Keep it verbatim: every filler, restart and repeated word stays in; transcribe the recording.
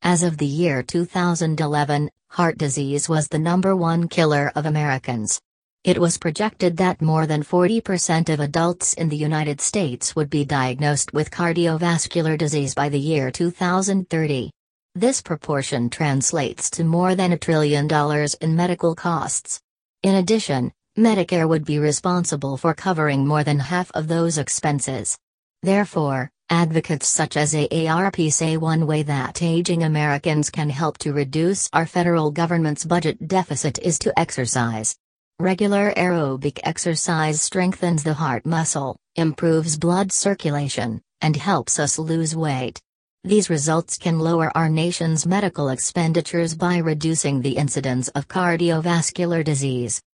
As of the year two thousand eleven, heart disease was the number one killer of Americans. It was projected that more than forty percent of adults in the United States would be diagnosed with cardiovascular disease by the year two thousand thirty. This proportion translates to more than a trillion dollars in medical costs. In addition, Medicare would be responsible for covering more than half of those expenses. Therefore, advocates such as A A R P say one way that aging Americans can help to reduce our federal government's budget deficit is to exercise. Regular aerobic exercise strengthens the heart muscle, improves blood circulation, and helps us lose weight. These results can lower our nation's medical expenditures by reducing the incidence of cardiovascular disease.